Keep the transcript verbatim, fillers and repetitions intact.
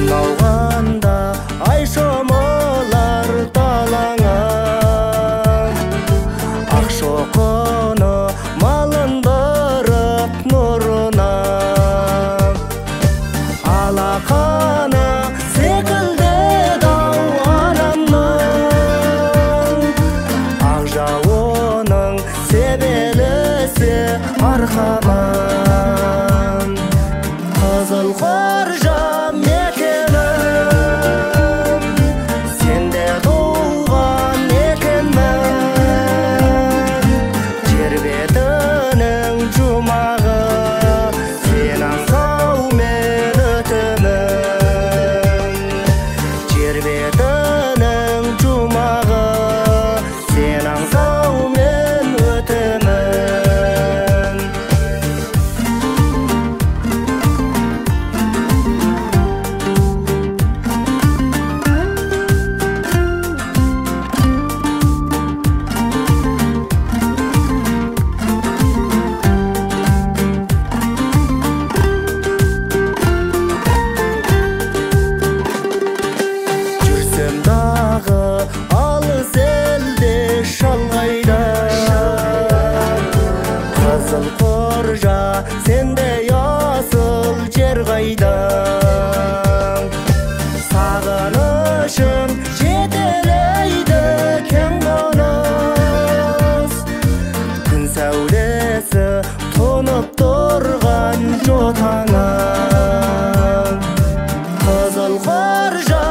ауғанда ай шомылар далаңа, ақшоқыны малындырып нұрына, алақаны секілді дау анамның, ақ жауының себелісі арқаман. Қызыл Қоржа мекенім, сенде туған екенмін, жер бетінің жұмағы сен аңсаумен өтемін, жер бетінің жұмағы сен аңсаумен өтемін. Алыс елде шалғайда, Қызыл Қоржа сендей асыл жер қайда. Сағынышым жетелейді кең қоныс, күн сәулесі тұнып тұрған жотаңа. Қызыл Қоржа